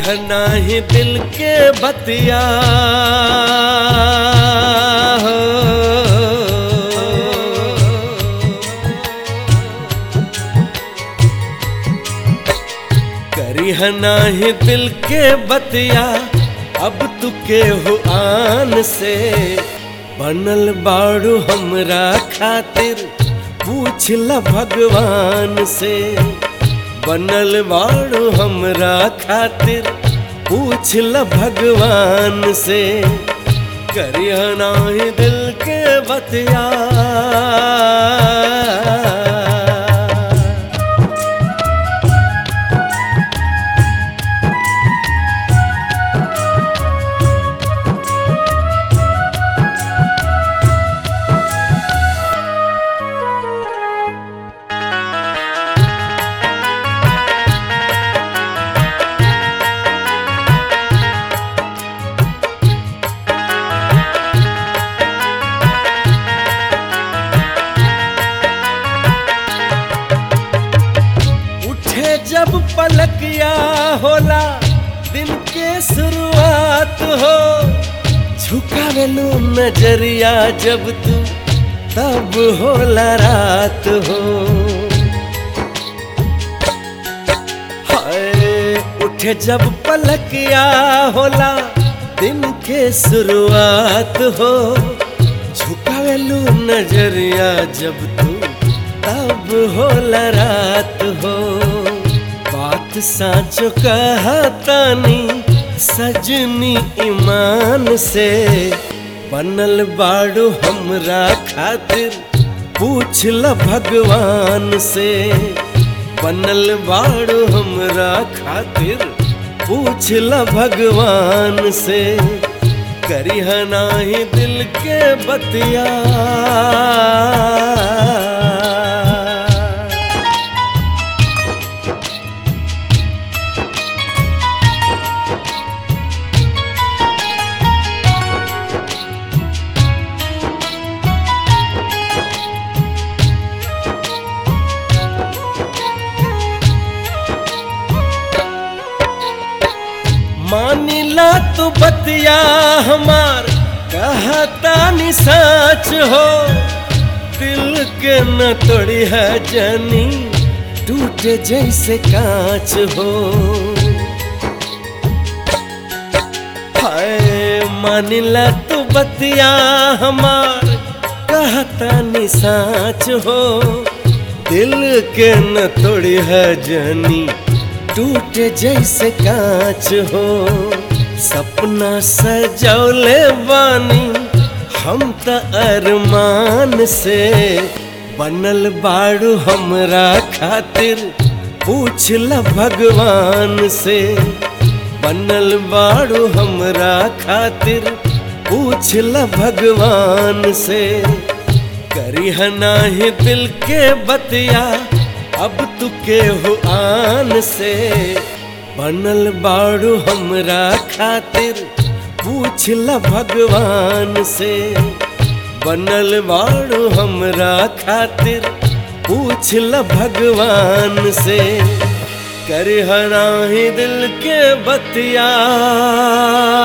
करिह नाही दिल के बतिया हो। करिह नाही दिल के बतिया अब तू के हो आन से। बनल बाड़ू हमरा खातिर पूछ ल भगवान से। बनल बाड़ू हमरा खातिर पूछ ल भगवान से। करिह नाही दिल के बतिया। जब पलकिया होला दिन के शुरुआत हो। झुकावेलू नजरिया जब तू तब होला रात हो। हाय उठे जब पलकिया होला दिन के शुरुआत हो। झुकावेलू नजरिया जब तू तब होला रात हो। बात साचो कहतानी सजनी ईमान से। बनल बाड़ू हमरा खातिर पूछ ल भगवान से। बनल बाड़ू हमरा खातिर पूछ ल भगवान से। करिह नाही दिल के बतिया। मानिला तू बतिया हमार कहता नि सच हो। दिल के न तोड़ी है जनी टूटे जैसे कांच हो। हाय मानिला तू बतिया हमार कहता नि सच हो। दिल के न तोड़ी है जनी टूटे जैसे कांच हो। सपना सजौले बानी हम त अरमान से। बनल बाड़ू हमरा खातिर पूछ ल भगवान से। बनल बाड़ू हमरा खातिर पूछ ल भगवान से। करिह नाही दिल के बतिया अब तू के हो आन से। बनल बाड़ू हमरा खातिर पूछ ल भगवान से। बनल बाड़ू हमरा खातिर पूछ ल भगवान से। करिह नाही दिल के बतिया।